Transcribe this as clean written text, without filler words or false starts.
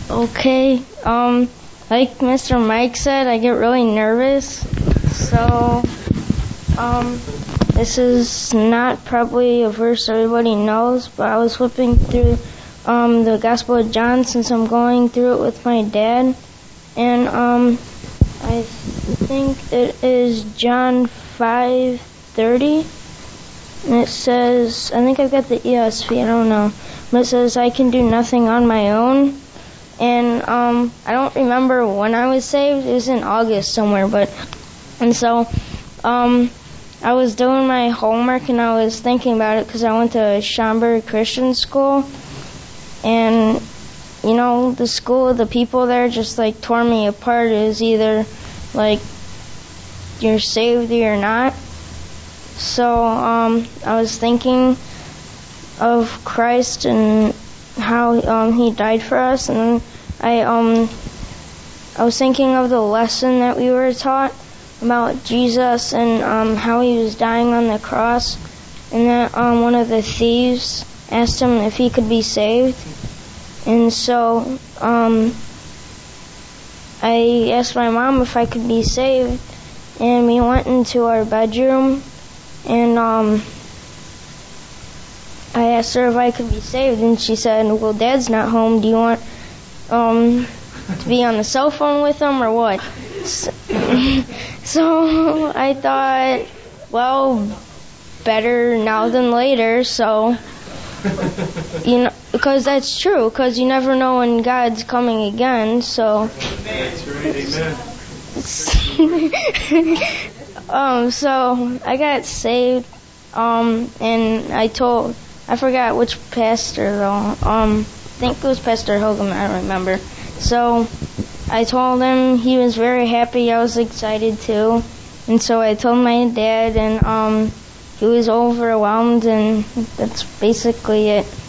Okay, like Mr. Mike said, I get really nervous, so, this is not probably a verse everybody knows, but I was flipping through, the Gospel of John since I'm going through it with my dad, and, I think it is John 5:30, and it says, I think I've got the ESV, I don't know, but it says, I can do nothing on my own. And I don't remember when I was saved. It was in August somewhere, and so I was doing my homework and I was thinking about it because I went to Schaumburg Christian School, and you know, the school, the people there just like tore me apart. It was either like you're saved or you're not. So I was thinking of Christ and how he died for us, and I was thinking of the lesson that we were taught about Jesus and how he was dying on the cross, and that one of the thieves asked him if he could be saved, and so I asked my mom if I could be saved, and we went into our bedroom, and I asked her if I could be saved, and she said, well, Dad's not home. Do you want to be on the cell phone with him or what? So I thought, well, better now than later. So, you know, because that's true, because you never know when God's coming again. So, that's right, amen. So I got saved, and I forgot which pastor though. I think it was Pastor Hogan, I don't remember. So I told him, he was very happy, I was excited too. And so I told my dad, and he was overwhelmed, and that's basically it.